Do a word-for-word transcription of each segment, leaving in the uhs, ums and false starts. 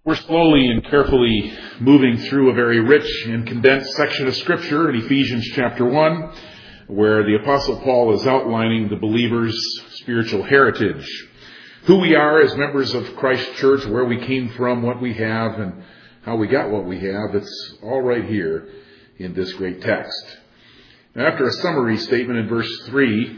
We're slowly and carefully moving through a very rich and condensed section of Scripture in Ephesians chapter one, where the Apostle Paul is outlining the believer's spiritual heritage, who we are as members of Christ Church, where we came from, what we have, and how we got what we have. It's all right here in this great text. Now, after a summary statement in verse three,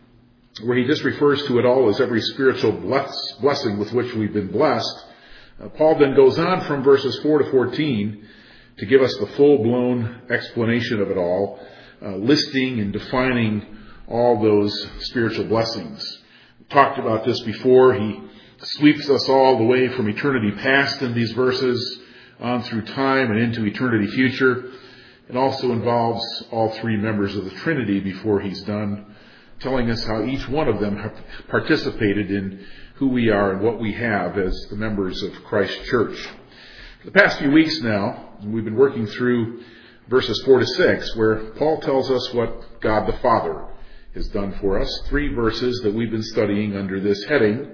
where he just refers to it all as every spiritual bless, blessing with which we've been blessed, Uh, Paul then goes on from verses four to fourteen to give us the full-blown explanation of it all, uh, listing and defining all those spiritual blessings. We talked about this before. He sweeps us all the way from eternity past in these verses on through time and into eternity future. It also involves all three members of the Trinity before he's done, telling us how each one of them have participated in who we are and what we have as the members of Christ Church. For the past few weeks now, we've been working through verses four to six, where Paul tells us what God the Father has done for us. Three verses that we've been studying under this heading.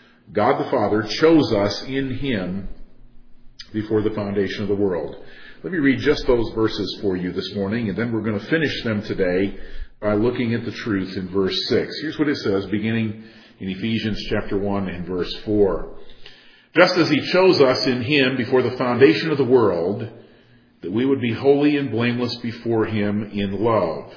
God the Father chose us in Him before the foundation of the world. Let me read just those verses for you this morning, and then we're going to finish them today by looking at the truth in verse six. Here's what it says, beginning in Ephesians chapter one and verse four. Just as He chose us in Him before the foundation of the world, that we would be holy and blameless before Him in love.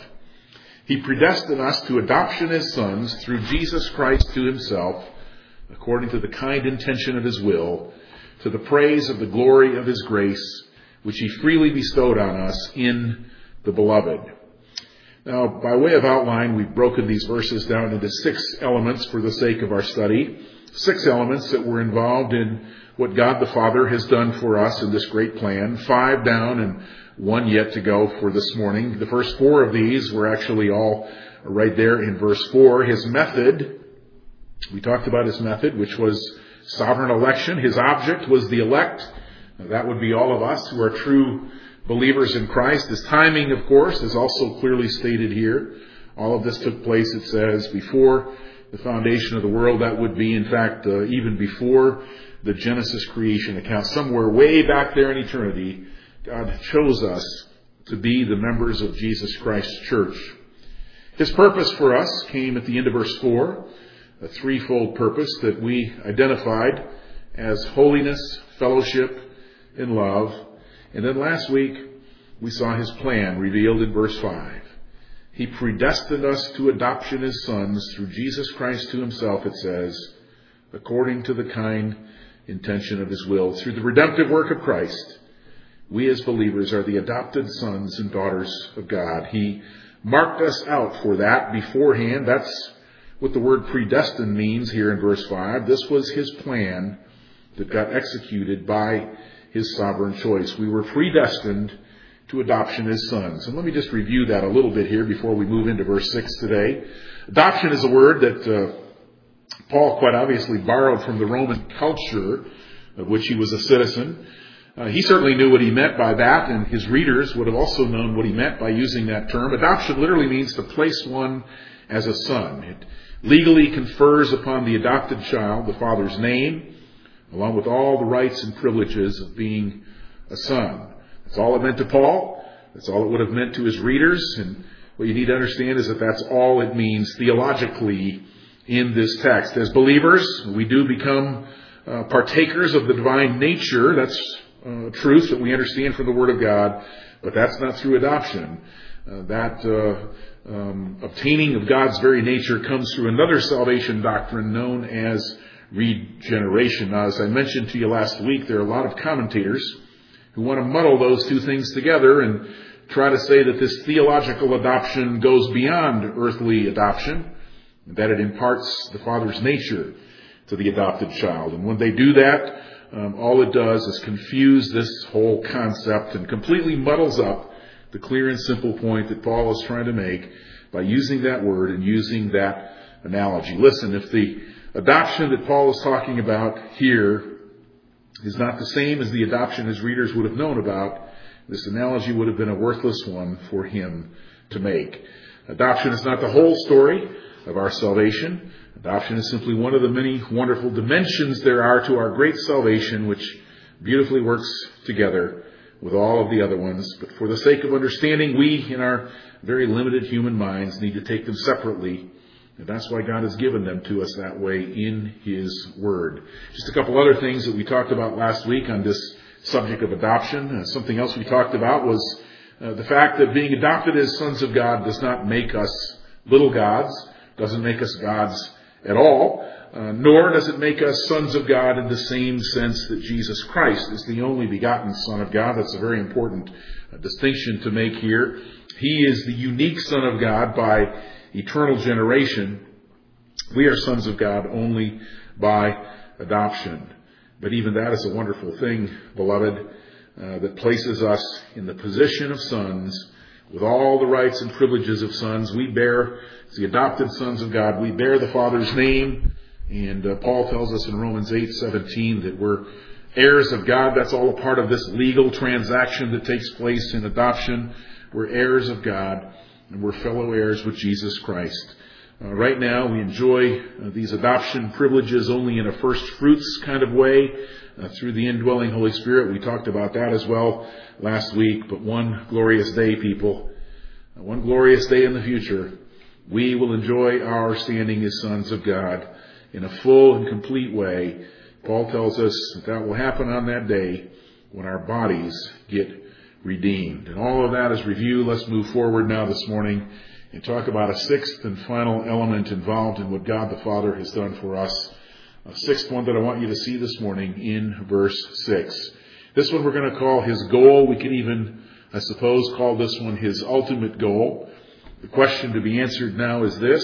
He predestined us to adoption as sons through Jesus Christ to Himself, according to the kind intention of His will, to the praise of the glory of His grace, which He freely bestowed on us in the Beloved. Now, by way of outline, we've broken these verses down into six elements for the sake of our study. Six elements that were involved in what God the Father has done for us in this great plan. Five down and one yet to go for this morning. The first four of these were actually all right there in verse four. His method, we talked about His method, which was sovereign election. His object was the elect. Now, that would be all of us who are true believers in Christ. His timing, of course, is also clearly stated here. All of this took place, it says, before the foundation of the world. That would be, in fact, uh, even before the Genesis creation account. Somewhere way back there in eternity, God chose us to be the members of Jesus Christ's church. His purpose for us came at the end of verse four, a threefold purpose that we identified as holiness, fellowship, and love. And then last week, we saw His plan revealed in verse five. He predestined us to adoption as sons through Jesus Christ to Himself, it says, according to the kind intention of His will. Through the redemptive work of Christ, we as believers are the adopted sons and daughters of God. He marked us out for that beforehand. That's what the word predestined means here in verse five. This was His plan that got executed by His sovereign choice. We were predestined to adoption as sons. And let me just review that a little bit here before we move into verse six today. Adoption is a word that uh, Paul quite obviously borrowed from the Roman culture of which he was a citizen. Uh, he certainly knew what he meant by that, and his readers would have also known what he meant by using that term. Adoption literally means to place one as a son. It legally confers upon the adopted child the father's name, along with all the rights and privileges of being a son. That's all it meant to Paul. That's all it would have meant to his readers. And what you need to understand is that that's all it means theologically in this text. As believers, we do become uh, partakers of the divine nature. That's uh, truth that we understand from the Word of God. But that's not through adoption. Uh, that uh, um, obtaining of God's very nature comes through another salvation doctrine known as regeneration. Now, as I mentioned to you last week, there are a lot of commentators who want to muddle those two things together and try to say that this theological adoption goes beyond earthly adoption, that it imparts the Father's nature to the adopted child. And when they do that, um, all it does is confuse this whole concept and completely muddles up the clear and simple point that Paul is trying to make by using that word and using that analogy. Listen, if the adoption that Paul is talking about here is not the same as the adoption his readers would have known about, this analogy would have been a worthless one for him to make. Adoption is not the whole story of our salvation. Adoption is simply one of the many wonderful dimensions there are to our great salvation, which beautifully works together with all of the other ones. But for the sake of understanding, we, in our very limited human minds, need to take them separately. And that's why God has given them to us that way in His Word. Just a couple other things that we talked about last week on this subject of adoption. Uh, something else we talked about was uh, the fact that being adopted as sons of God does not make us little gods, doesn't make us gods at all, uh, nor does it make us sons of God in the same sense that Jesus Christ is the only begotten Son of God. That's a very important uh, distinction to make here. He is the unique Son of God by eternal generation. We are sons of God only by adoption. But even that is a wonderful thing, beloved, uh, that places us in the position of sons with all the rights and privileges of sons. We bear, as the adopted sons of God, we bear the Father's name. And uh, Paul tells us in Romans eight seventeen that we're heirs of God. That's all a part of this legal transaction that takes place in adoption. We're heirs of God, and we're fellow heirs with Jesus Christ. Uh, right now, we enjoy uh, these adoption privileges only in a first fruits kind of way uh, through the indwelling Holy Spirit. We talked about that as well last week. But one glorious day, people, uh, one glorious day in the future, we will enjoy our standing as sons of God in a full and complete way. Paul tells us that that will happen on that day when our bodies get redeemed. And all of that is review. Let's move forward now this morning and talk about a sixth and final element involved in what God the Father has done for us. A sixth one that I want you to see this morning in verse six. This one we're going to call His goal. We could even, I suppose, call this one His ultimate goal. The question to be answered now is this: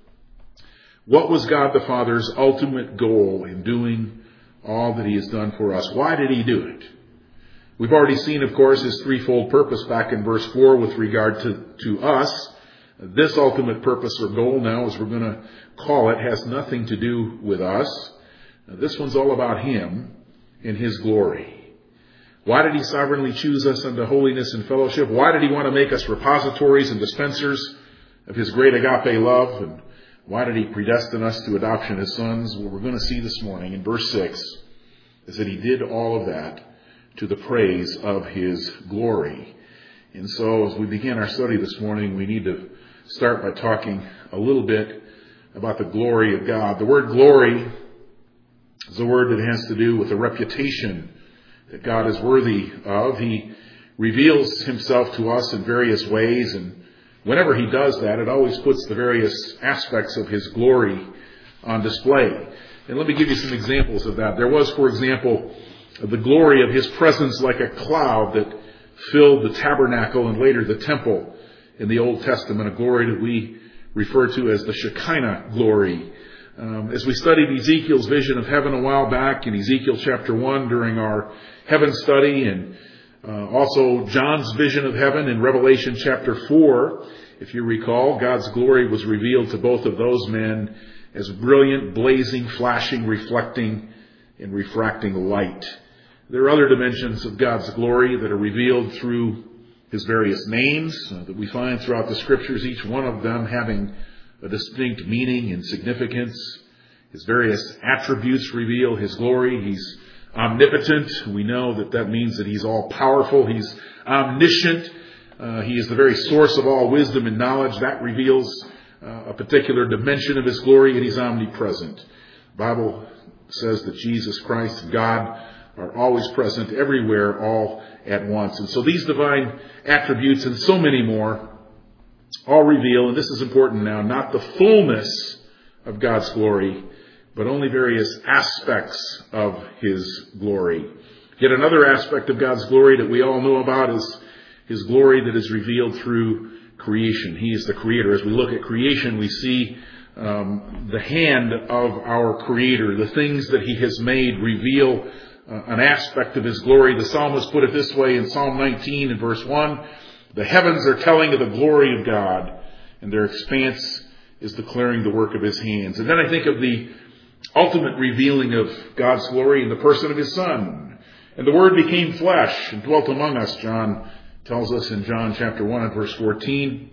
what was God the Father's ultimate goal in doing all that He has done for us? Why did He do it? We've already seen, of course, His threefold purpose back in verse four with regard to, to us. This ultimate purpose or goal now, as we're going to call it, has nothing to do with us. Now, this one's all about Him and His glory. Why did He sovereignly choose us unto holiness and fellowship? Why did He want to make us repositories and dispensers of His great agape love? And why did He predestine us to adoption as sons? What we're going to see this morning in verse six is that He did all of that to the praise of His glory. And so as we begin our study this morning, we need to start by talking a little bit about the glory of God. The word glory is a word that has to do with the reputation that God is worthy of. He reveals Himself to us in various ways, and whenever He does that, it always puts the various aspects of His glory on display. And let me give you some examples of that. There was, for example, the glory of His presence like a cloud that filled the tabernacle and later the temple in the Old Testament, a glory that we refer to as the Shekinah glory. Um, as we studied Ezekiel's vision of heaven a while back in Ezekiel chapter one during our heaven study, and uh, also John's vision of heaven in Revelation chapter four, if you recall, God's glory was revealed to both of those men as brilliant, blazing, flashing, reflecting, and refracting light. There are other dimensions of God's glory that are revealed through His various names uh, that we find throughout the Scriptures, each one of them having a distinct meaning and significance. His various attributes reveal His glory. He's omnipotent. We know that that means that He's all-powerful. He's omniscient. Uh, he is the very source of all wisdom and knowledge. That reveals uh, a particular dimension of His glory, and He's omnipresent. The Bible says that Jesus Christ and God are always present everywhere all at once. And so these divine attributes and so many more all reveal, and this is important now, not the fullness of God's glory, but only various aspects of His glory. Yet another aspect of God's glory that we all know about is His glory that is revealed through creation. He is the Creator. As we look at creation, we see um, the hand of our Creator. The things that He has made reveal Uh, an aspect of His glory. The psalmist put it this way in Psalm nineteen and verse one, "The heavens are telling of the glory of God, and their expanse is declaring the work of His hands." And then I think of the ultimate revealing of God's glory in the person of His Son. "And the Word became flesh and dwelt among us," John tells us in John chapter one and verse fourteen.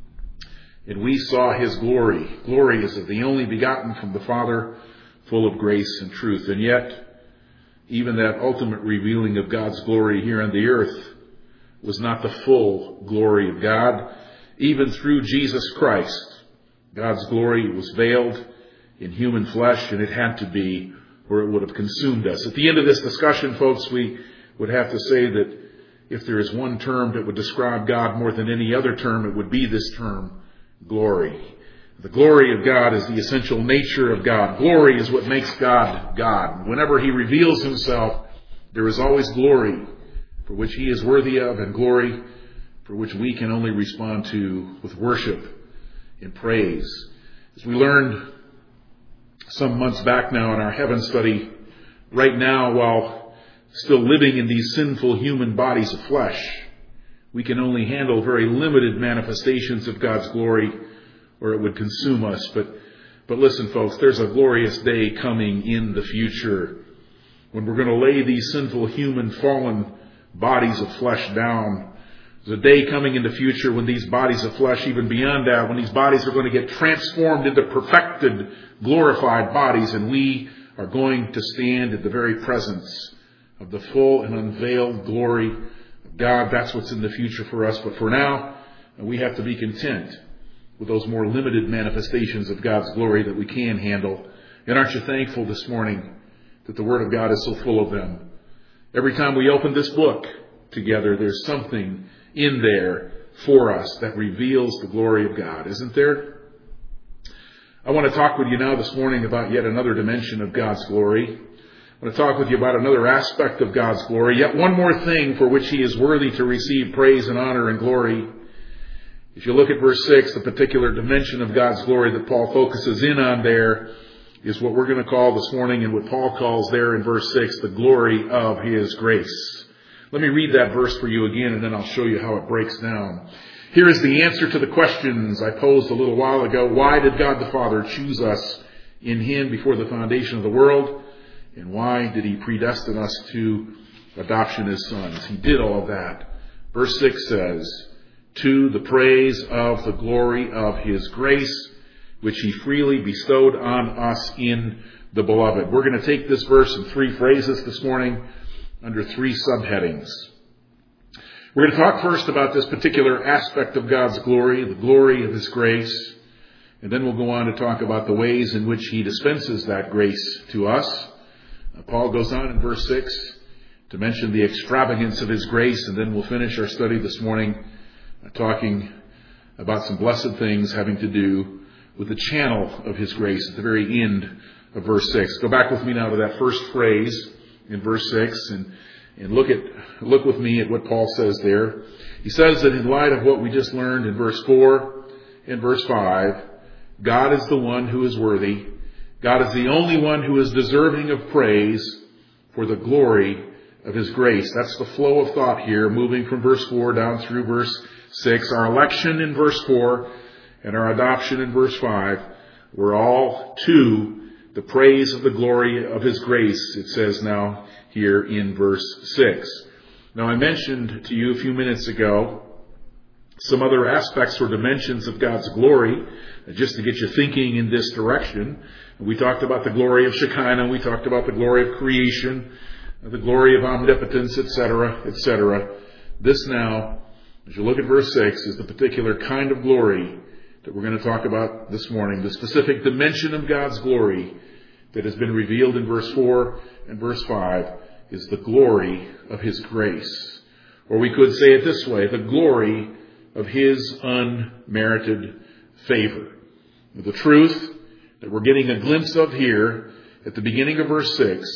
"And we saw His glory. Glory is of the only begotten from the Father, full of grace and truth." And yet, even that ultimate revealing of God's glory here on the earth was not the full glory of God. Even through Jesus Christ, God's glory was veiled in human flesh, and it had to be, or it would have consumed us. At the end of this discussion, folks, we would have to say that if there is one term that would describe God more than any other term, it would be this term, glory. The glory of God is the essential nature of God. Glory is what makes God God. Whenever He reveals Himself, there is always glory for which He is worthy of, and glory for which we can only respond to with worship and praise. As we learned some months back now in our heaven study, right now, while still living in these sinful human bodies of flesh, we can only handle very limited manifestations of God's glory, or it would consume us. But, but listen, folks, there's a glorious day coming in the future when we're going to lay these sinful human fallen bodies of flesh down. There's a day coming in the future when these bodies of flesh, even beyond that, when these bodies are going to get transformed into perfected, glorified bodies, and we are going to stand in the very presence of the full and unveiled glory of God. That's what's in the future for us. But for now, we have to be content with those more limited manifestations of God's glory that we can handle. And aren't you thankful this morning that the Word of God is so full of them? Every time we open this book together, there's something in there for us that reveals the glory of God, isn't there? I want to talk with you now this morning about yet another dimension of God's glory. I want to talk with you about another aspect of God's glory, yet one more thing for which He is worthy to receive praise and honor and glory. If you look at verse six, the particular dimension of God's glory that Paul focuses in on there is what we're going to call this morning, and what Paul calls there in verse six, the glory of His grace. Let me read that verse for you again, and then I'll show you how it breaks down. Here is the answer to the questions I posed a little while ago. Why did God the Father choose us in Him before the foundation of the world? And why did He predestine us to adoption as sons? He did all of that. Verse six says, to the praise of the glory of His grace, which He freely bestowed on us in the Beloved. We're going to take this verse in three phrases this morning under three subheadings. We're going to talk first about this particular aspect of God's glory, the glory of His grace, and then we'll go on to talk about the ways in which He dispenses that grace to us. Uh, Paul goes on in verse six to mention the extravagance of His grace, and then we'll finish our study this morning uh, talking about some blessed things having to do with the channel of His grace at the very end of verse six. Go back with me now to that first phrase in verse six, and, and look at look with me at what Paul says there. He says that in light of what we just learned in verse four and verse five, God is the one who is worthy. God is the only one who is deserving of praise for the glory of His grace. That's the flow of thought here, moving from verse four down through verse six. Our election in verse four and our adoption in verse five were all to the praise of the glory of His grace, it says now here in verse six. Now, I mentioned to you a few minutes ago some other aspects or dimensions of God's glory, just to get you thinking in this direction. We talked about the glory of Shekinah, we talked about the glory of creation, the glory of omnipotence, et cetera, et cetera. This now, as you look at verse six, is the particular kind of glory that we're going to talk about this morning, the specific dimension of God's glory that has been revealed in verse four and verse five is the glory of His grace. Or we could say it this way, the glory of His unmerited favor. The truth that we're getting a glimpse of here at the beginning of verse six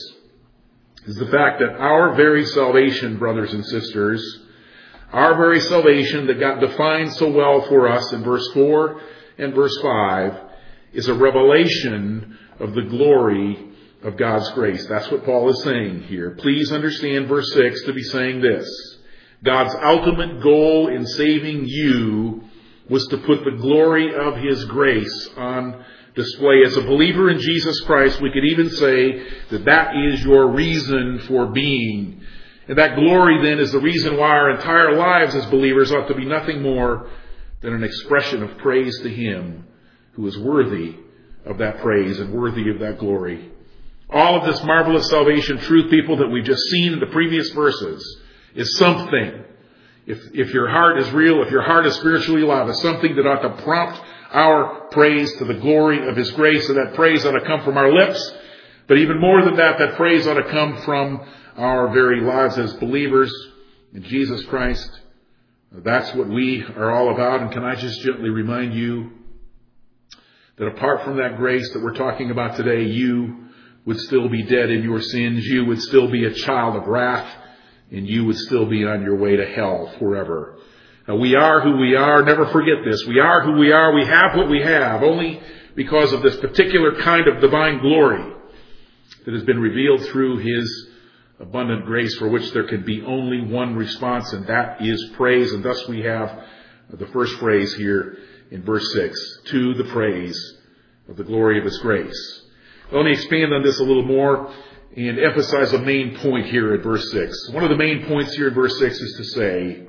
is the fact that our very salvation, brothers and sisters, our very salvation that got defined so well for us in verse four and verse five is a revelation of the glory of God's grace. That's what Paul is saying here. Please understand verse six to be saying this. God's ultimate goal in saving you was to put the glory of His grace on display. As a believer in Jesus Christ, we could even say that that is your reason for being. And that glory then is the reason why our entire lives as believers ought to be nothing more than an expression of praise to Him who is worthy of that praise and worthy of that glory. All of this marvelous salvation truth, people, that we've just seen in the previous verses, is something. If, if your heart is real, if your heart is spiritually alive, it's something that ought to prompt our praise to the glory of His grace, and that praise ought to come from our lips. But even more than that, that praise ought to come from our very lives as believers in Jesus Christ. That's what we are all about. And can I just gently remind you that apart from that grace that we're talking about today, you would still be dead in your sins. You would still be a child of wrath, and you would still be on your way to hell forever. Now, we are who we are. Never forget this. We are who we are. We have what we have only because of this particular kind of divine glory that has been revealed through His abundant grace, for which there can be only one response, and that is praise. And thus we have the first phrase here in verse six, to the praise of the glory of His grace. Let me expand on this a little more and emphasize a main point here at verse six. One of the main points here in verse six is to say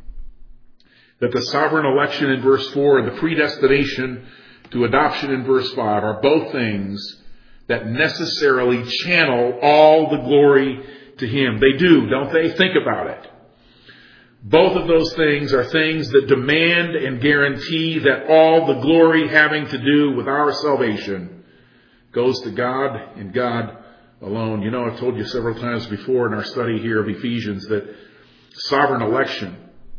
that the sovereign election in verse four and the predestination to adoption in verse five are both things that necessarily channel all the glory to Him. They do, don't they? Think about it. Both of those things are things that demand and guarantee that all the glory having to do with our salvation goes to God and God alone. You know, I've told you several times before in our study here of Ephesians that sovereign election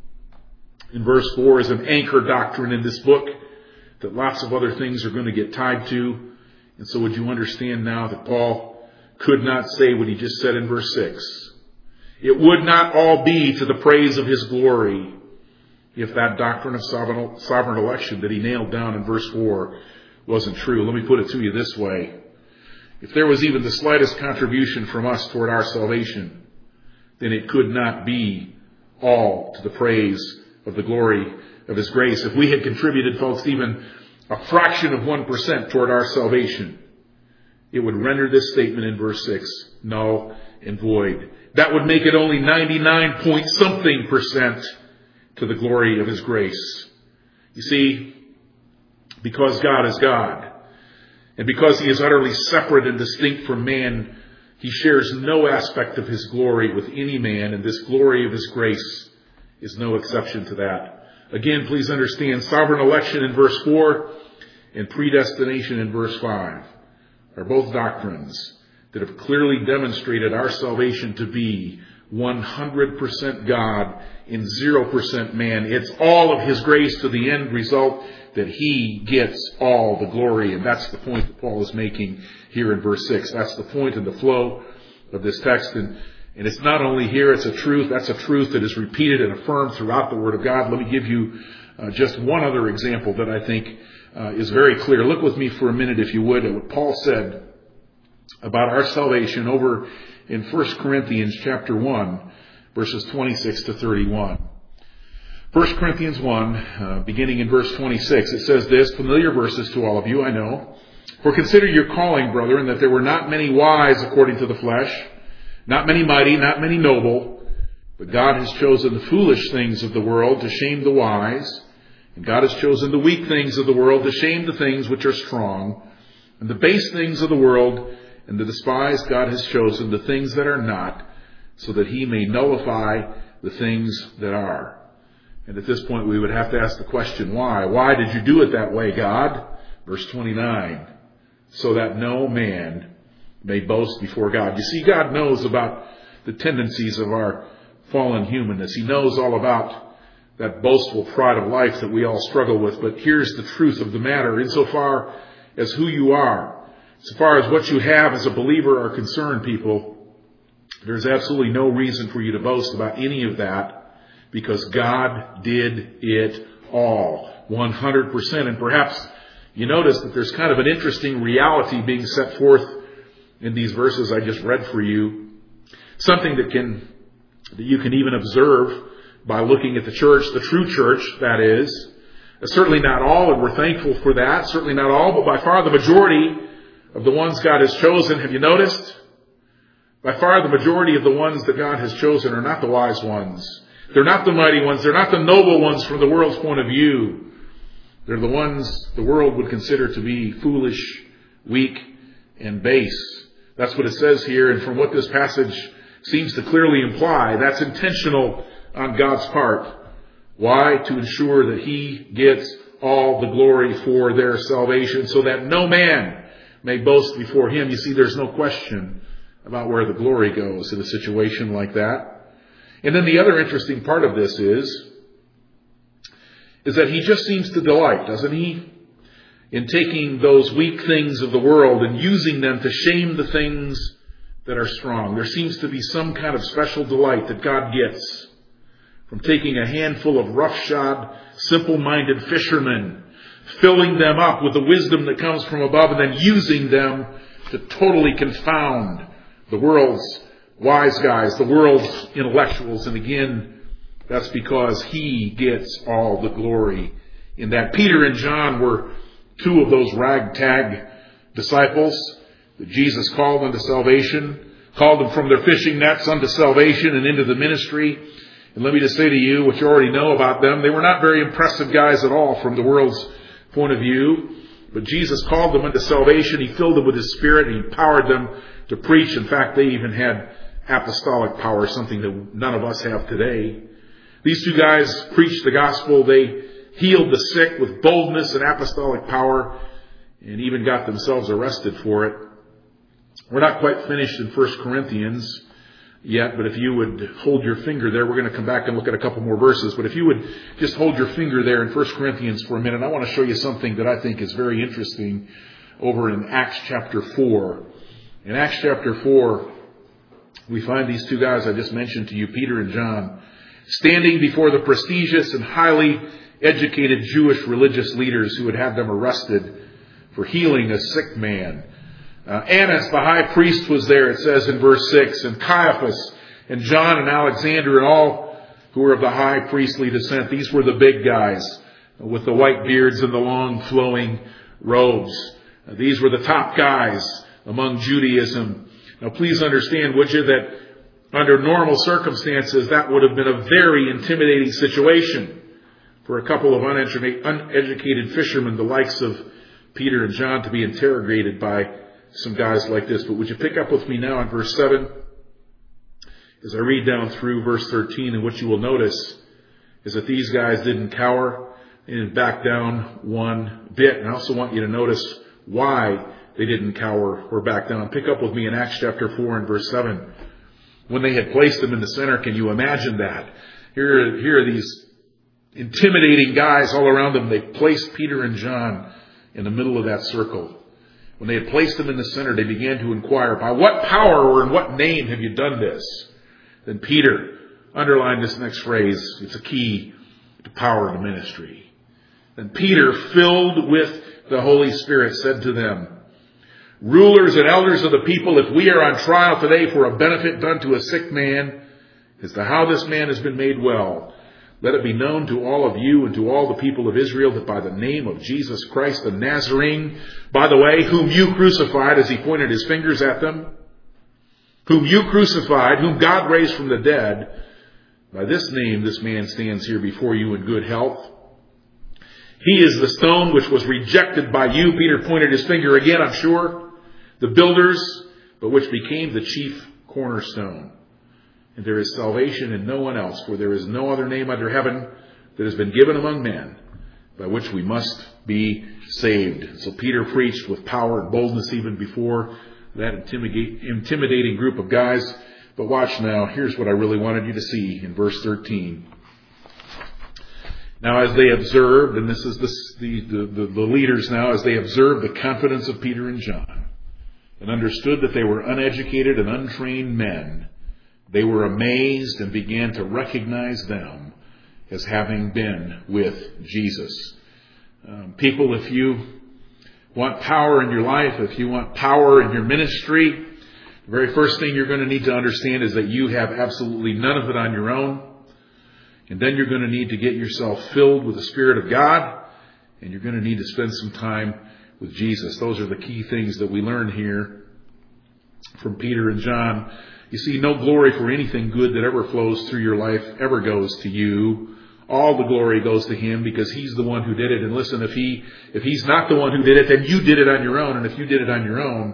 in verse four is an anchor doctrine in this book that lots of other things are going to get tied to. And so would you understand now that Paul could not say what he just said in verse six? It would not all be to the praise of His glory if that doctrine of sovereign, sovereign election that he nailed down in verse four wasn't true. Let me put it to you this way. If there was even the slightest contribution from us toward our salvation, then it could not be all to the praise of the glory of His grace. If we had contributed, folks, even a fraction of one percent toward our salvation, it would render this statement in verse six null and void. That would make it only ninety-nine point something percent to the glory of His grace. You see, because God is God, and because He is utterly separate and distinct from man, He shares no aspect of His glory with any man, and this glory of His grace is no exception to that. Again, please understand, sovereign election in verse four and predestination in verse five are both doctrines that have clearly demonstrated our salvation to be one hundred percent God and zero percent man. It's all of His grace to the end result that He gets all the glory. And that's the point that Paul is making here in verse six. That's the point in the flow of this text. And, and it's not only here, it's a truth. That's a truth that is repeated and affirmed throughout the Word of God. Let me give you uh, just one other example that I think uh, is very clear. Look with me for a minute, if you would, at what Paul said about our salvation over in First Corinthians chapter one, verses twenty-six to thirty-one. First Corinthians one, uh, beginning in verse twenty-six, it says this, familiar verses to all of you, I know. For consider your calling, brethren, that there were not many wise according to the flesh, not many mighty, not many noble, but God has chosen the foolish things of the world to shame the wise, and God has chosen the weak things of the world to shame the things which are strong, and the base things of the world and the despised God has chosen the things that are not, so that He may nullify the things that are. And at this point we would have to ask the question, why? Why did you do it that way, God? Verse twenty-nine, so that no man may boast before God. You see, God knows about the tendencies of our fallen humanness. He knows all about that boastful pride of life that we all struggle with. But here's the truth of the matter. Insofar as who you are, as far as what you have as a believer are concerned, people, there's absolutely no reason for you to boast about any of that, because God did it all, one hundred percent. And perhaps you notice that there's kind of an interesting reality being set forth in these verses I just read for you. Something that can, that you can even observe by looking at the church, the true church, that is. Certainly not all, and we're thankful for that. Certainly not all, but by far the majority of the ones God has chosen, have you noticed? By far the majority of the ones that God has chosen are not the wise ones. They're not the mighty ones. They're not the noble ones from the world's point of view. They're the ones the world would consider to be foolish, weak, and base. That's what it says here, and from what this passage seems to clearly imply, that's intentional on God's part. Why? To ensure that He gets all the glory for their salvation, so that no man may boast before Him. You see, there's no question about where the glory goes in a situation like that. And then the other interesting part of this is, is that He just seems to delight, doesn't He, in taking those weak things of the world and using them to shame the things that are strong. There seems to be some kind of special delight that God gets from taking a handful of roughshod, simple-minded fishermen, filling them up with the wisdom that comes from above, and then using them to totally confound the world's wise guys, the world's intellectuals. And again, that's because He gets all the glory in that. Peter and John were two of those ragtag disciples that Jesus called unto salvation, called them from their fishing nets unto salvation and into the ministry. And let me just say to you what you already know about them. They were not very impressive guys at all from the world's point of view. But Jesus called them unto salvation. He filled them with His Spirit. He empowered them to preach. In fact, they even had apostolic power, something that none of us have today. These two guys preached the gospel. They healed the sick with boldness and apostolic power, and even got themselves arrested for it. We're not quite finished in First Corinthians yet, but if you would hold your finger there, we're going to come back and look at a couple more verses, but if you would just hold your finger there in First Corinthians for a minute, I want to show you something that I think is very interesting over in Acts chapter four. In Acts chapter four, we find these two guys I just mentioned to you, Peter and John, standing before the prestigious and highly educated Jewish religious leaders who had had them arrested for healing a sick man. Uh, Annas, the high priest, was there, it says in verse six, and Caiaphas and John and Alexander and all who were of the high priestly descent. These were the big guys with the white beards and the long flowing robes. Uh, these were the top guys among Judaism. Now please understand, would you, that under normal circumstances that would have been a very intimidating situation for a couple of uneducated, uneducated fishermen, the likes of Peter and John, to be interrogated by some guys like this. But would you pick up with me now in verse seven? As I read down through verse thirteen, and what you will notice is that these guys didn't cower, they didn't back down one bit. And I also want you to notice why they didn't cower or back down. Pick up with me in Acts chapter four and verse seven. When they had placed them in the center, can you imagine that? Here, here are these intimidating guys all around them. They placed Peter and John in the middle of that circle. When they had placed them in the center, they began to inquire, by what power or in what name have you done this? Then Peter, underline this next phrase, it's a key to power in the ministry. Then Peter, filled with the Holy Spirit, said to them, rulers and elders of the people, if we are on trial today for a benefit done to a sick man, as to how this man has been made well, let it be known to all of you and to all the people of Israel that by the name of Jesus Christ the Nazarene, by the way, whom you crucified, as he pointed his fingers at them, whom you crucified, whom God raised from the dead, by this name this man stands here before you in good health. He is the stone which was rejected by you. Peter pointed his finger again, I'm sure. The builders, but which became the chief cornerstone. And there is salvation in no one else, for there is no other name under heaven that has been given among men by which we must be saved. So Peter preached with power and boldness even before that intimidating group of guys. But watch now, here's what I really wanted you to see in verse thirteen. Now as they observed, and this is the, the, the, the leaders now, as they observed the confidence of Peter and John, and understood that they were uneducated and untrained men, they were amazed and began to recognize them as having been with Jesus. Um, people, if you want power in your life, if you want power in your ministry, the very first thing you're going to need to understand is that you have absolutely none of it on your own. And then you're going to need to get yourself filled with the Spirit of God, and you're going to need to spend some time with Jesus. Those are the key things that we learn here from Peter and John. You see, no glory for anything good that ever flows through your life ever goes to you. All the glory goes to Him because He's the one who did it. And listen, if He, if He's not the one who did it, then you did it on your own. And if you did it on your own,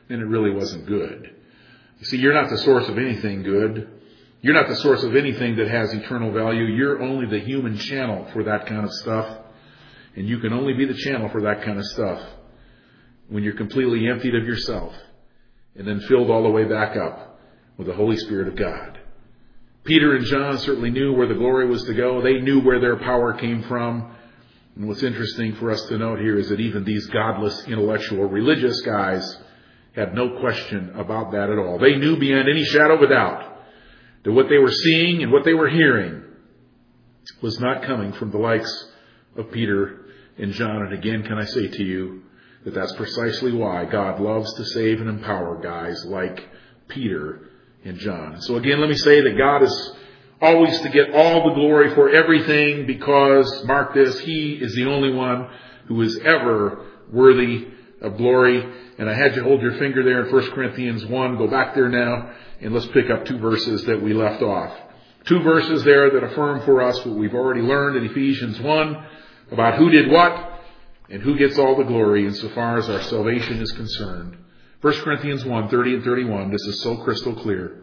then it really wasn't good. You see, you're not the source of anything good. You're not the source of anything that has eternal value. You're only the human channel for that kind of stuff. And you can only be the channel for that kind of stuff when you're completely emptied of yourself and then filled all the way back up with the Holy Spirit of God. Peter and John certainly knew where the glory was to go. They knew where their power came from. And what's interesting for us to note here is that even these godless, intellectual, religious guys had no question about that at all. They knew beyond any shadow of a doubt that what they were seeing and what they were hearing was not coming from the likes of Peter and John. And again, can I say to you that that's precisely why God loves to save and empower guys like Peter and John. So again, let me say that God is always to get all the glory for everything because, mark this, He is the only one who is ever worthy of glory. And I had you hold your finger there in First Corinthians one. Go back there now and let's pick up two verses that we left off. Two verses there that affirm for us what we've already learned in Ephesians one about who did what and who gets all the glory insofar as our salvation is concerned. First Corinthians one, thirty and thirty-one, this is so crystal clear.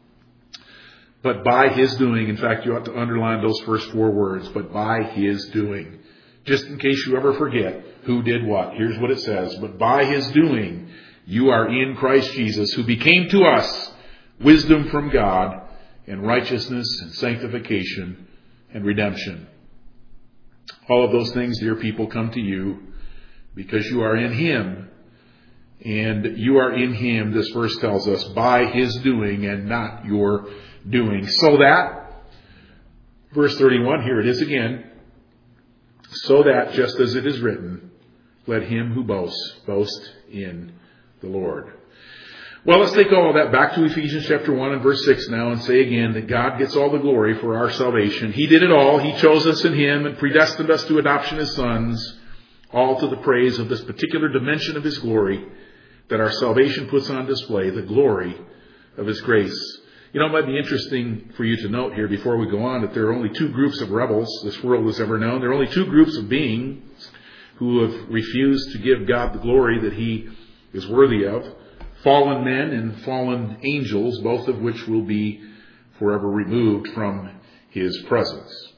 But by His doing, in fact, you ought to underline those first four words, but by His doing. Just in case you ever forget who did what. Here's what it says. But by His doing, you are in Christ Jesus, who became to us wisdom from God and righteousness and sanctification and redemption. All of those things, dear people, come to you because you are in Him. And you are in Him, this verse tells us, by His doing and not your doing. So that, verse thirty-one, here it is again, so that, just as it is written, let him who boasts, boast in the Lord. Well, let's take all of that back to Ephesians chapter one and verse six now and say again that God gets all the glory for our salvation. He did it all. He chose us in Him and predestined us to adoption as sons, all to the praise of this particular dimension of His glory that our salvation puts on display, the glory of His grace. You know, it might be interesting for you to note here before we go on that there are only two groups of rebels this world has ever known. There are only two groups of beings who have refused to give God the glory that He is worthy of. Fallen men and fallen angels, both of which will be forever removed from His presence.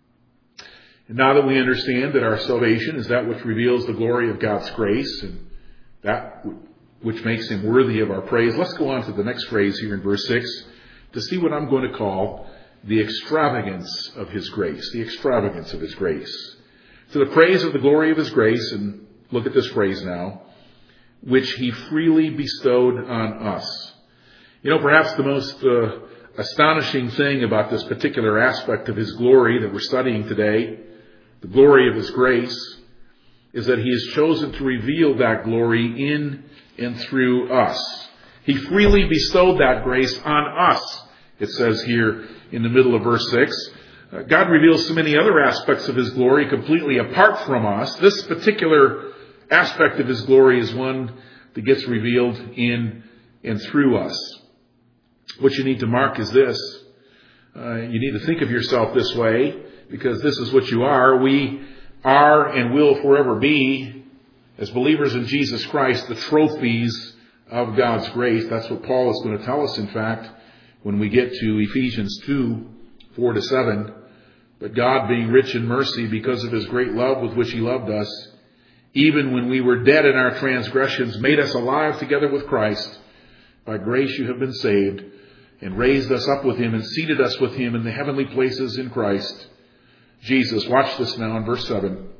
And now that we understand that our salvation is that which reveals the glory of God's grace and that which makes Him worthy of our praise, let's go on to the next phrase here in verse six to see what I'm going to call the extravagance of His grace. The extravagance of His grace. To the praise of the glory of His grace, and look at this phrase now, which He freely bestowed on us. You know, perhaps the most uh, astonishing thing about this particular aspect of His glory that we're studying today, the glory of His grace, is that He has chosen to reveal that glory in and through us. He freely bestowed that grace on us, it says here in the middle of verse six. Uh, God reveals so many other aspects of His glory completely apart from us. This particular aspect of His glory is one that gets revealed in and through us. What you need to mark is this. Uh, you need to think of yourself this way, because this is what you are. We are and will forever be, as believers in Jesus Christ, the trophies of God's grace. That's what Paul is going to tell us, in fact, when we get to Ephesians two, four to seven. But God, being rich in mercy because of His great love with which He loved us, even when we were dead in our transgressions, made us alive together with Christ. By grace you have been saved, and raised us up with Him, and seated us with Him in the heavenly places in Christ Jesus. Watch this now in verse seven.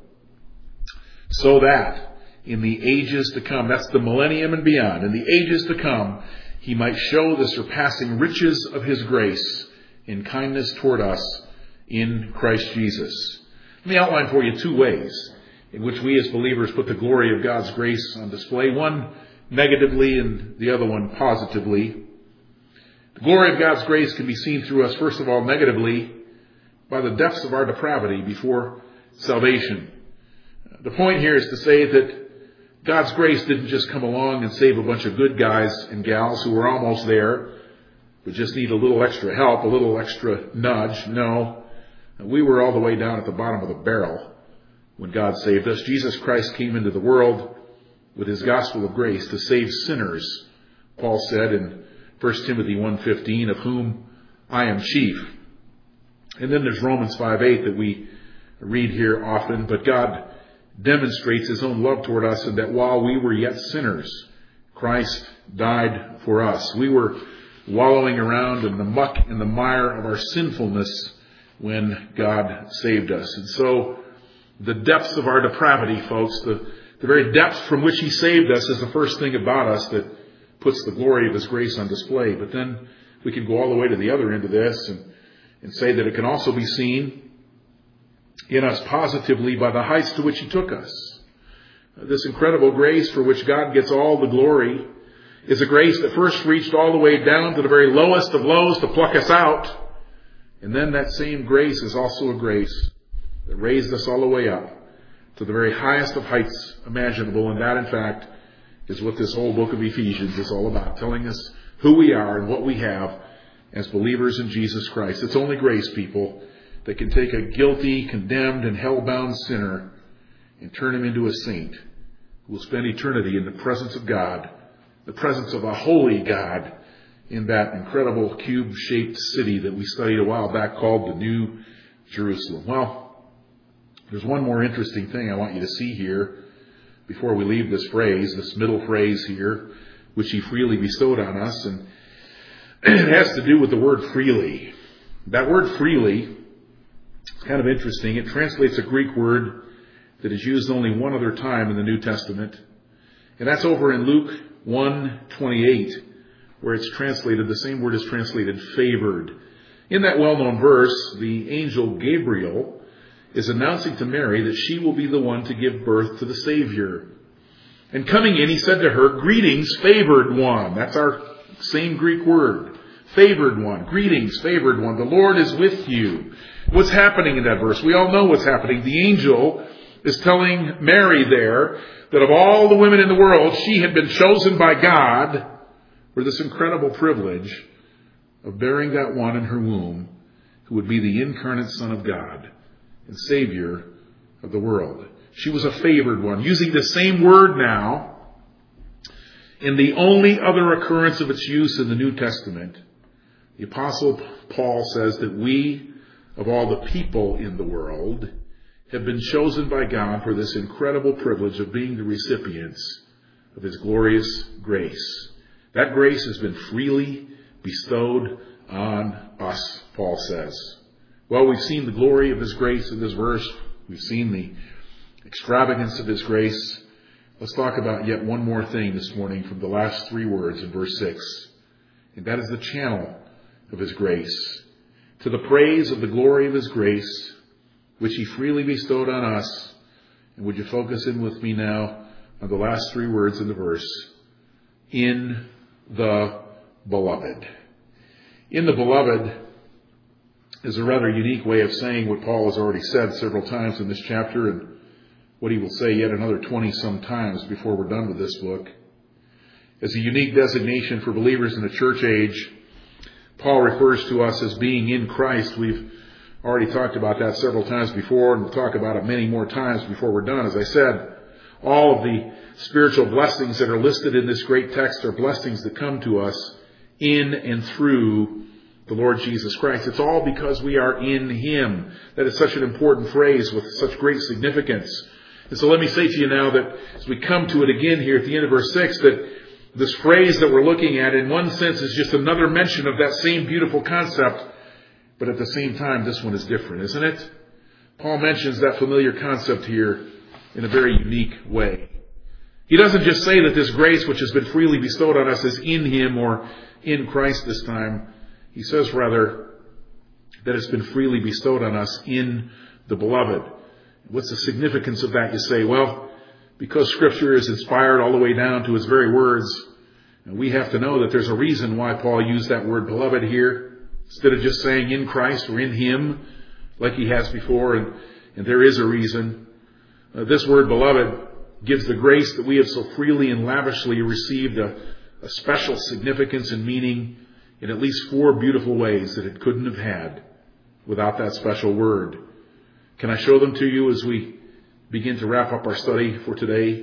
So that in the ages to come, that's the millennium and beyond, in the ages to come, He might show the surpassing riches of His grace in kindness toward us in Christ Jesus. Let me outline for you two ways in which we as believers put the glory of God's grace on display. One negatively and the other one positively. The glory of God's grace can be seen through us, first of all, negatively by the depths of our depravity before salvation. The point here is to say that God's grace didn't just come along and save a bunch of good guys and gals who were almost there, but just need a little extra help, a little extra nudge. No, we were all the way down at the bottom of the barrel when God saved us. Jesus Christ came into the world with his gospel of grace to save sinners. Paul said in First Timothy one fifteen, of whom I am chief. And then there's Romans five eight that we read here often. But God demonstrates his own love toward us in that while we were yet sinners, Christ died for us. We were wallowing around in the muck and the mire of our sinfulness when God saved us. And so the depths of our depravity, folks, the, the very depths from which he saved us is the first thing about us that puts the glory of his grace on display. But then we can go all the way to the other end of this and, and say that it can also be seen in us positively by the heights to which he took us. This incredible grace for which God gets all the glory is a grace that first reached all the way down to the very lowest of lows to pluck us out. And then that same grace is also a grace that raised us all the way up to the very highest of heights imaginable. And that, in fact, is what this whole book of Ephesians is all about, telling us who we are and what we have as believers in Jesus Christ. It's only grace, people, that can take a guilty, condemned, and hell-bound sinner and turn him into a saint who will spend eternity in the presence of God, the presence of a holy God, in that incredible cube-shaped city that we studied a while back called the New Jerusalem. Well, there's one more interesting thing I want you to see here before we leave this phrase, this middle phrase here, which he freely bestowed on us, and it has to do with the word freely. That word freely is kind of interesting. It translates a Greek word that is used only one other time in the New Testament, and that's over in Luke one twenty-eight, where it's translated, the same word is translated favored. In that well-known verse, the angel Gabriel is announcing to Mary that she will be the one to give birth to the Savior. And coming in, he said to her, "Greetings, favored one." That's our same Greek word. Favored one. Greetings, favored one. The Lord is with you. What's happening in that verse? We all know what's happening. The angel is telling Mary there that of all the women in the world, she had been chosen by God for this incredible privilege of bearing that one in her womb who would be the incarnate Son of God and Savior of the world. She was a favored one. Using the same word now, in the only other occurrence of its use in the New Testament, the Apostle Paul says that we, of all the people in the world, have been chosen by God for this incredible privilege of being the recipients of his glorious grace. That grace has been freely bestowed on us, Paul says. Well, we've seen the glory of his grace in this verse. We've seen the extravagance of his grace. Let's talk about yet one more thing this morning from the last three words in verse six. And that is the channel of his grace. To the praise of the glory of his grace, which he freely bestowed on us. And would you focus in with me now on the last three words in the verse? In the beloved. In the beloved is a rather unique way of saying what Paul has already said several times in this chapter, and what he will say yet another twenty-some times before we're done with this book. As a unique designation for believers in the church age, Paul refers to us as being in Christ. We've already talked about that several times before, and we'll talk about it many more times before we're done. As I said, all of the spiritual blessings that are listed in this great text are blessings that come to us in and through the Lord Jesus Christ. It's all because we are in him. That is such an important phrase with such great significance. And so let me say to you now that as we come to it again here at the end of verse six, that this phrase that we're looking at in one sense is just another mention of that same beautiful concept. But at the same time, this one is different, isn't it? Paul mentions that familiar concept here in a very unique way. He doesn't just say that this grace which has been freely bestowed on us is in him or in Christ this time. He says rather that it's been freely bestowed on us in the beloved. What's the significance of that? You say, well, because Scripture is inspired all the way down to its very words, and we have to know that there's a reason why Paul used that word beloved here, instead of just saying in Christ or in him, like he has before, and, and there is a reason. Uh, this word beloved gives the grace that we have so freely and lavishly received a, a special significance and meaning in at least four beautiful ways that it couldn't have had without that special word. Can I show them to you as we begin to wrap up our study for today?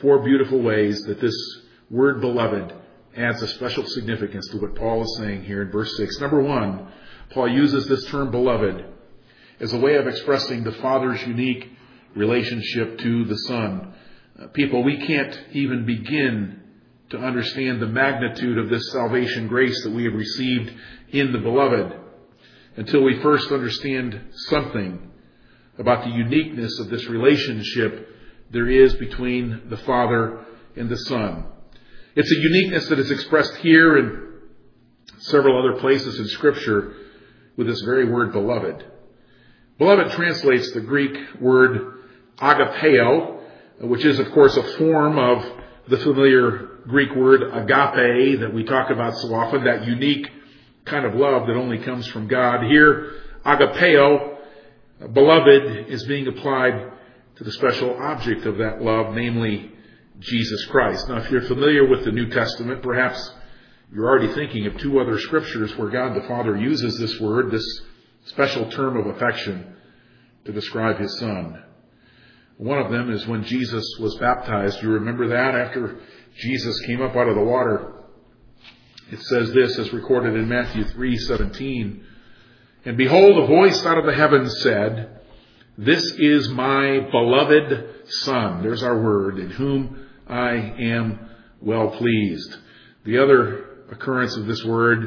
four beautiful ways that this word beloved adds a special significance to what Paul is saying here in verse six. Number one, Paul uses this term beloved as a way of expressing the Father's unique relationship to the Son. Uh, people, we can't even begin to understand the magnitude of this salvation grace that we have received in the beloved until we first understand something about the uniqueness of this relationship there is between the Father and the Son. It's a uniqueness that is expressed here and several other places in Scripture with this very word beloved. Beloved translates the Greek word agapeo, which is, of course, a form of the familiar Greek word agape that we talk about so often, that unique kind of love that only comes from God. Here, agapeo, beloved, is being applied to the special object of that love, namely Jesus Christ. Now, if you're familiar with the New Testament, perhaps you're already thinking of two other scriptures where God the Father uses this word, this special term of affection, to describe His Son. One of them is when Jesus was baptized. You remember that? After Jesus came up out of the water, it says this, as recorded in Matthew three seventeen, "And behold, a voice out of the heavens said, 'This is my beloved Son,'" there's our word, "'in whom I am well pleased.'" The other occurrence of this word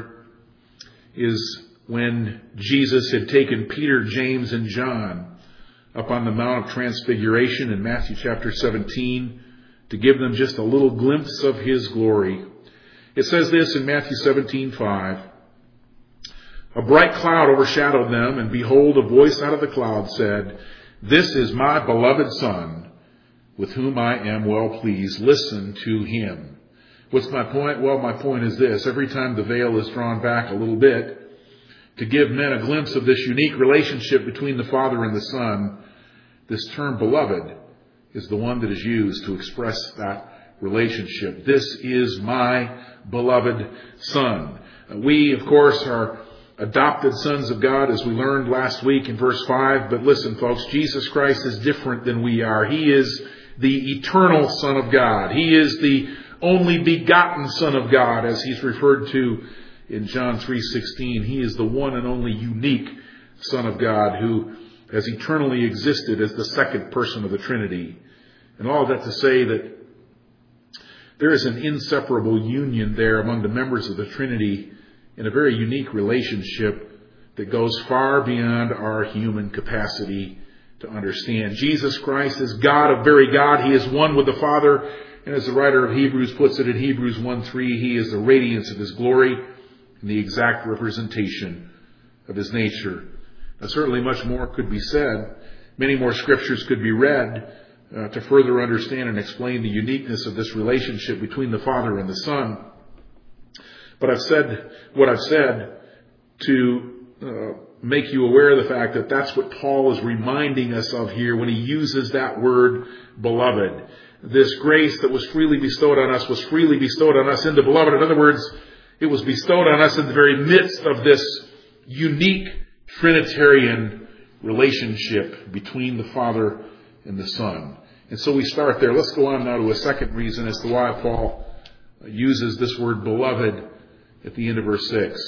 is when Jesus had taken Peter, James, and John up on the Mount of Transfiguration in Matthew chapter seventeen to give them just a little glimpse of His glory. It says this in Matthew seventeen five, "A bright cloud overshadowed them, and behold, a voice out of the cloud said, 'This is my beloved Son, with whom I am well pleased. Listen to Him.'" What's my point? Well, my point is this. Every time the veil is drawn back a little bit to give men a glimpse of this unique relationship between the Father and the Son, this term beloved is the one that is used to express that relationship. This is my beloved Son. We, of course, are adopted sons of God, as we learned last week in verse five. But listen, folks, Jesus Christ is different than we are. He is the eternal Son of God. He is the only begotten Son of God, as He's referred to in John three sixteen. He is the one and only unique Son of God who has eternally existed as the second person of the Trinity. And all of that to say that there is an inseparable union there among the members of the Trinity in a very unique relationship that goes far beyond our human capacity to understand. Jesus Christ is God of very God. He is one with the Father. And as the writer of Hebrews puts it in Hebrews one three, He is the radiance of His glory and the exact representation of His nature. Now, certainly much more could be said. Many more scriptures could be read uh, to further understand and explain the uniqueness of this relationship between the Father and the Son. But I've said what I've said to uh, make you aware of the fact that that's what Paul is reminding us of here when he uses that word beloved. This grace that was freely bestowed on us was freely bestowed on us in the beloved. In other words, it was bestowed on us in the very midst of this unique Trinitarian relationship between the Father and the Son. And so we start there. Let's go on now to a second reason as to why Paul uses this word beloved at the end of verse six.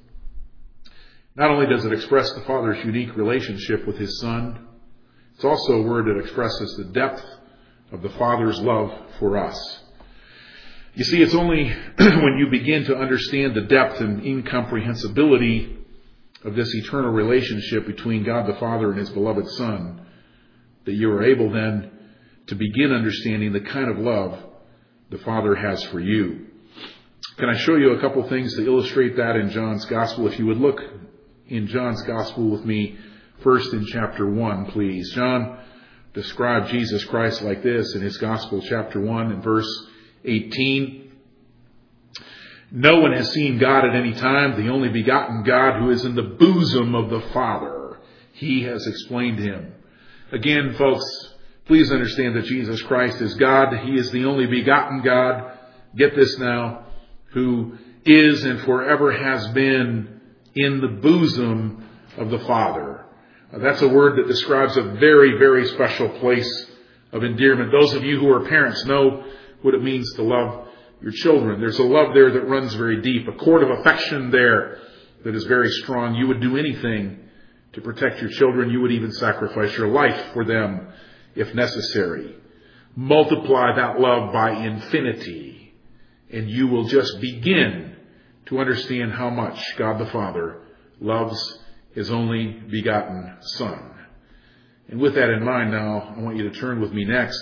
Not only does it express the Father's unique relationship with His Son, it's also a word that expresses the depth of the Father's love for us. You see, it's only when you begin to understand the depth and incomprehensibility of this eternal relationship between God the Father and His beloved Son that you are able then to begin understanding the kind of love the Father has for you. Can I show you a couple things to illustrate that in John's Gospel? If you would look in John's Gospel with me first in chapter one, please. John described Jesus Christ like this in his Gospel, chapter one and verse eighteen. "No one has seen God at any time. The only begotten God who is in the bosom of the Father, He has explained Him." Again, folks, please understand that Jesus Christ is God. He is the only begotten God. Get this now, who is and forever has been in the bosom of the Father. That's a word that describes a very, very special place of endearment. Those of you who are parents know what it means to love your children. There's a love there that runs very deep, a cord of affection there that is very strong. You would do anything to protect your children. You would even sacrifice your life for them if necessary. Multiply that love by infinity, and you will just begin to understand how much God the Father loves His only begotten Son. And with that in mind now, I want you to turn with me next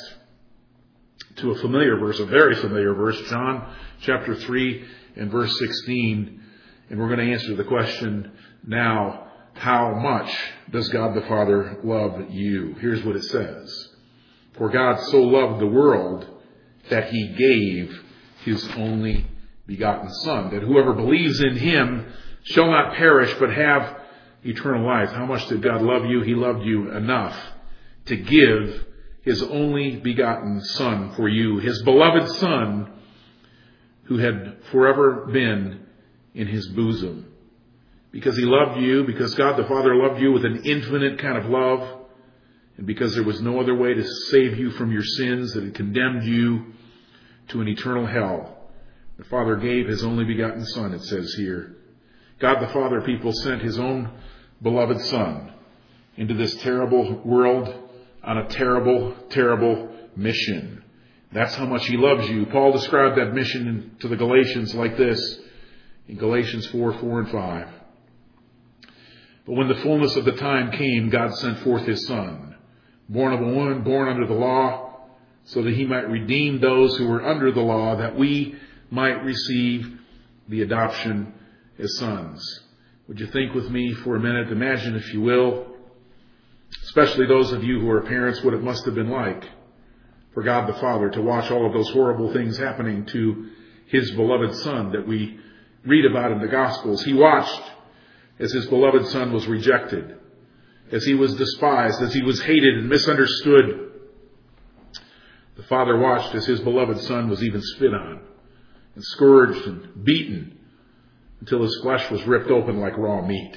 to a familiar verse, a very familiar verse, John chapter three and verse sixteen. And we're going to answer the question now, how much does God the Father love you? Here's what it says. For God so loved the world that He gave His only begotten Son, that whoever believes in Him shall not perish but have eternal life. How much did God love you? He loved you enough to give His only begotten Son for you, His beloved Son, who had forever been in His bosom. Because He loved you, because God the Father loved you with an infinite kind of love, and because there was no other way to save you from your sins that had condemned you to an eternal hell, the Father gave His only begotten Son, it says here. God the Father, people, sent His own beloved Son into this terrible world on a terrible, terrible mission. That's how much He loves you. Paul described that mission to the Galatians like this in Galatians four, four and five. But when the fullness of the time came, God sent forth His Son, born of a woman, born under the law, so that He might redeem those who were under the law, that we might receive the adoption as sons. Would you think with me for a minute? Imagine, if you will, especially those of you who are parents, what it must have been like for God the Father to watch all of those horrible things happening to His beloved Son that we read about in the Gospels. He watched as His beloved Son was rejected, as He was despised, as He was hated and misunderstood. The Father watched as His beloved Son was even spit on and scourged and beaten until His flesh was ripped open like raw meat.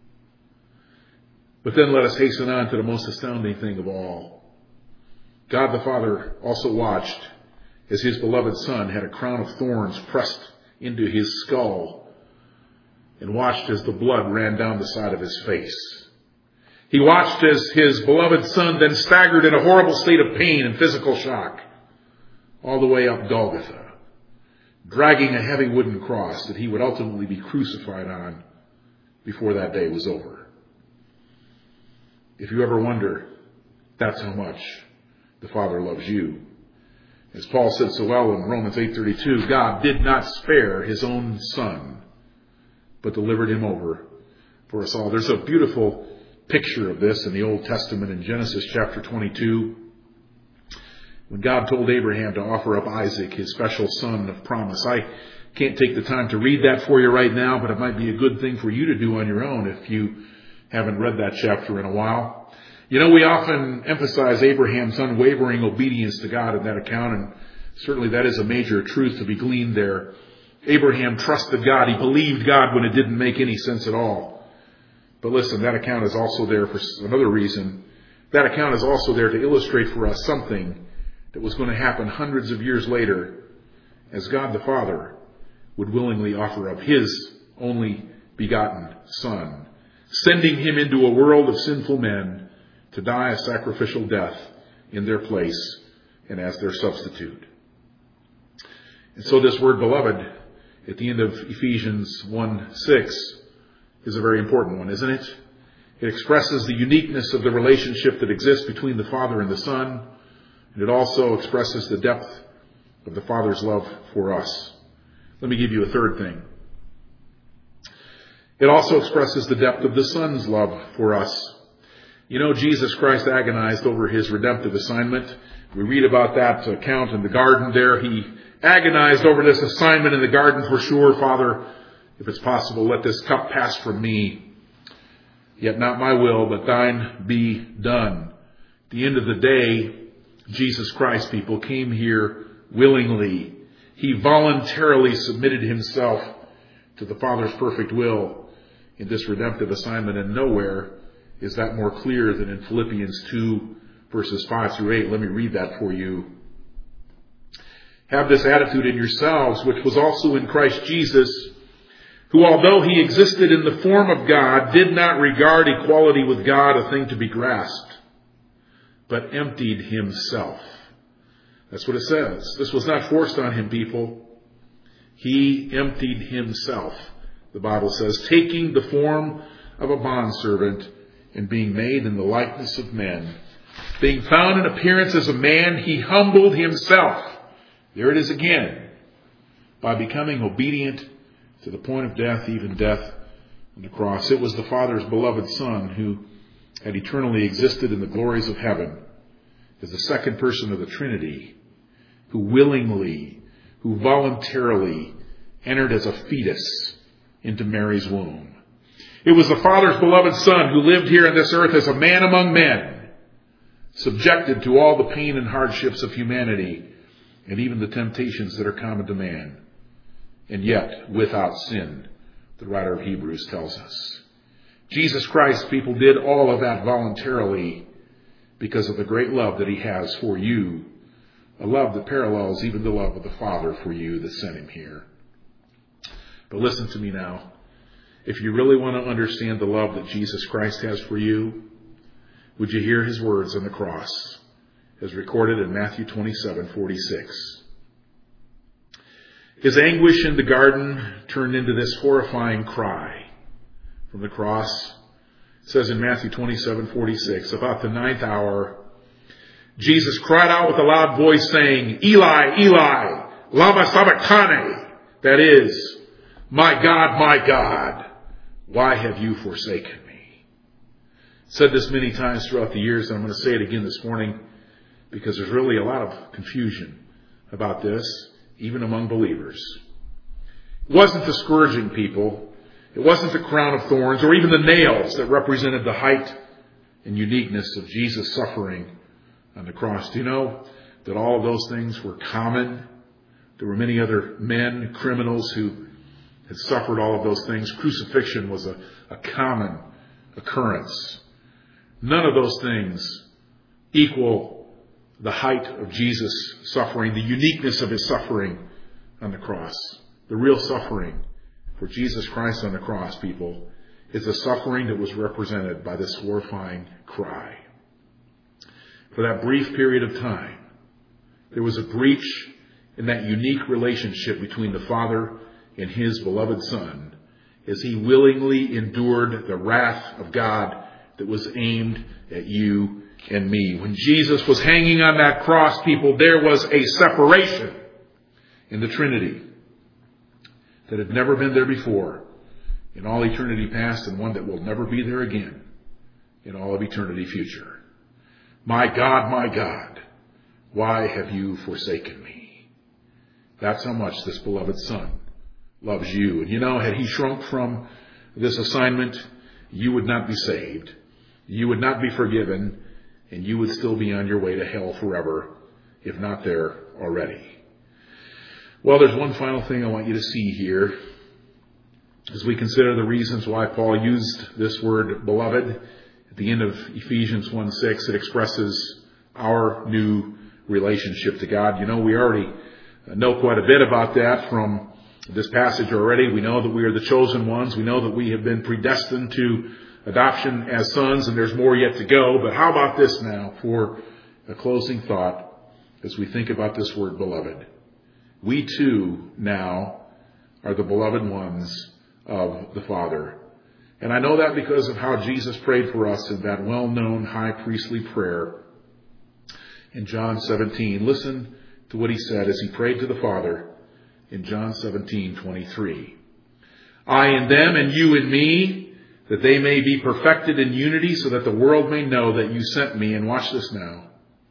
But then let us hasten on to the most astounding thing of all. God the Father also watched as His beloved Son had a crown of thorns pressed into His skull, and watched as the blood ran down the side of His face. He watched as His beloved Son then staggered in a horrible state of pain and physical shock all the way up Golgotha, dragging a heavy wooden cross that He would ultimately be crucified on before that day was over. If you ever wonder, that's how much the Father loves you. As Paul said so well in Romans eight thirty-two, God did not spare His own Son, but delivered Him over for us all. There's a beautiful picture of this in the Old Testament in Genesis chapter twenty-two. When God told Abraham to offer up Isaac, his special son of promise. I can't take the time to read that for you right now, but it might be a good thing for you to do on your own if you haven't read that chapter in a while. You know, we often emphasize Abraham's unwavering obedience to God in that account, and certainly that is a major truth to be gleaned there. Abraham trusted God. He believed God when it didn't make any sense at all. But listen, that account is also there for another reason. That account is also there to illustrate for us something that was going to happen hundreds of years later, as God the Father would willingly offer up His only begotten Son, sending Him into a world of sinful men to die a sacrificial death in their place and as their substitute. And so this word beloved at the end of Ephesians one six is a very important one, isn't it? It expresses the uniqueness of the relationship that exists between the Father and the Son, and it also expresses the depth of the Father's love for us. Let me give you a third thing. It also expresses the depth of the Son's love for us. You know, Jesus Christ agonized over His redemptive assignment. We read about that account in the garden there. He agonized over this assignment in the garden for sure. Father, if it's possible, let this cup pass from me. Yet not my will, but thine be done. At the end of the day, Jesus Christ, people, came here willingly. He voluntarily submitted Himself to the Father's perfect will in this redemptive assignment, and nowhere is that more clear than in Philippians two, verses five through eight. Let me read that for you. Have this attitude in yourselves, which was also in Christ Jesus, who, although he existed in the form of God, did not regard equality with God a thing to be grasped, but emptied himself. That's what it says. This was not forced on him, people. He emptied himself, the Bible says, taking the form of a bondservant and being made in the likeness of men. Being found in appearance as a man, he humbled himself. There it is again. By becoming obedient to the point of death, even death on the cross. It was the Father's beloved Son who had eternally existed in the glories of heaven as the second person of the Trinity, who willingly, who voluntarily entered as a fetus into Mary's womb. It was the Father's beloved Son who lived here on this earth as a man among men, subjected to all the pain and hardships of humanity and even the temptations that are common to man, and yet without sin, the writer of Hebrews tells us. Jesus Christ, people, did all of that voluntarily because of the great love that he has for you, a love that parallels even the love of the Father for you that sent him here. But listen to me now. If you really want to understand the love that Jesus Christ has for you, would you hear his words on the cross as recorded in Matthew twenty-seven forty-six? His anguish in the garden turned into this horrifying cry from the cross. It says in Matthew twenty-seven forty-six, about the ninth hour, Jesus cried out with a loud voice saying, Eli, Eli, lama sabachthani. That is, my God, my God, why have you forsaken me? I've said this many times throughout the years, and I'm going to say it again this morning because there's really a lot of confusion about this, even among believers. It wasn't the scourging, people. It wasn't the crown of thorns or even the nails that represented the height and uniqueness of Jesus' suffering on the cross. Do you know that all of those things were common? There were many other men, criminals, who had suffered all of those things. Crucifixion was a, a common occurrence. None of those things equal the height of Jesus' suffering, the uniqueness of his suffering on the cross. The real suffering for Jesus Christ on the cross, people, is the suffering that was represented by this horrifying cry. For that brief period of time, there was a breach in that unique relationship between the Father and his beloved Son as he willingly endured the wrath of God that was aimed at you and me. When Jesus was hanging on that cross, people, there was a separation in the Trinity that had never been there before in all eternity past, and one that will never be there again in all of eternity future. My God, my God, why have you forsaken me? That's how much this beloved Son loves you. And you know, had he shrunk from this assignment, you would not be saved. You would not be forgiven, and you would still be on your way to hell forever, if not there already. Well, there's one final thing I want you to see here as we consider the reasons why Paul used this word beloved. At the end of Ephesians one six, it expresses our new relationship to God. You know, we already know quite a bit about that from this passage already. We know that we are the chosen ones. We know that we have been predestined to adoption as sons, and there's more yet to go. But how about this now for a closing thought as we think about this word beloved? We too now are the beloved ones of the Father. And I know that because of how Jesus prayed for us in that well-known high priestly prayer in John seventeen. Listen to what he said as he prayed to the Father in John seventeen twenty-three. I in them and you in me, that they may be perfected in unity, so that the world may know that you sent me, and watch this now,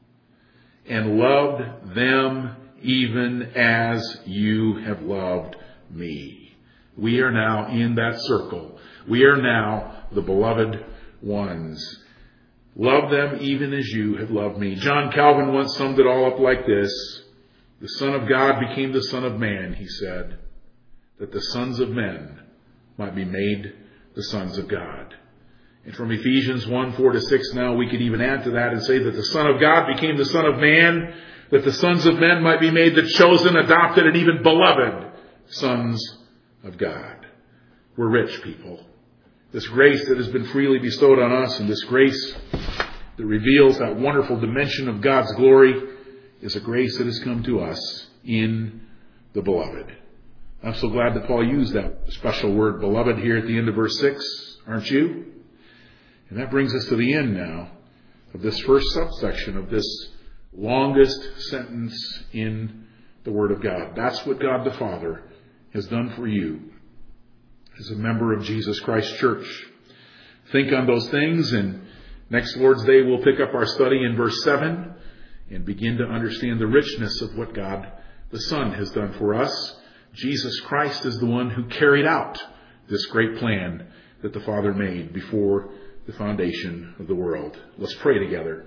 and loved them even as you have loved me. We are now in that circle. We are now the beloved ones. Love them even as you have loved me. John Calvin once summed it all up like this. The Son of God became the Son of Man, he said, that the sons of men might be made the sons of God. And from Ephesians one, four to six now, we could even add to that and say that the Son of God became the Son of Man, that the sons of men might be made the chosen, adopted, and even beloved sons of God. We're rich people. This grace that has been freely bestowed on us, and this grace that reveals that wonderful dimension of God's glory, is a grace that has come to us in the beloved. I'm so glad that Paul used that special word, beloved, here at the end of verse six, aren't you? And that brings us to the end now of this first subsection of this longest sentence in the Word of God. That's what God the Father has done for you as a member of Jesus Christ Church. Think on those things, and next Lord's Day we'll pick up our study in verse seven and begin to understand the richness of what God the Son has done for us. Jesus Christ is the one who carried out this great plan that the Father made before the foundation of the world. Let's pray together.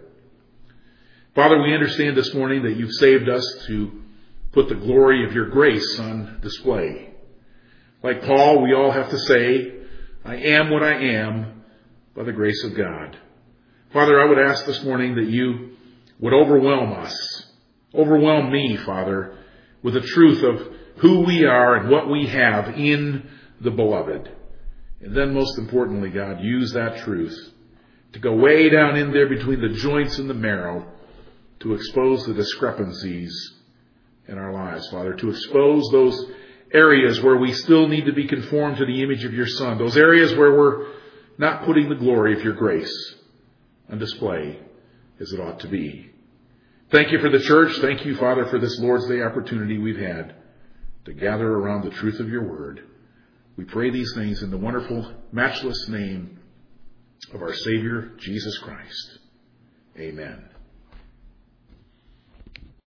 Father, we understand this morning that you've saved us to put the glory of your grace on display. Like Paul, we all have to say, I am what I am by the grace of God. Father, I would ask this morning that you would overwhelm us, overwhelm me, Father, with the truth of who we are and what we have in the beloved. And then most importantly, God, use that truth to go way down in there between the joints and the marrow to expose the discrepancies in our lives, Father, to expose those areas where we still need to be conformed to the image of your Son, those areas where we're not putting the glory of your grace on display as it ought to be. Thank you for the church. Thank you, Father, for this Lord's Day opportunity we've had to gather around the truth of your word. We pray these things in the wonderful, matchless name of our Savior, Jesus Christ. Amen.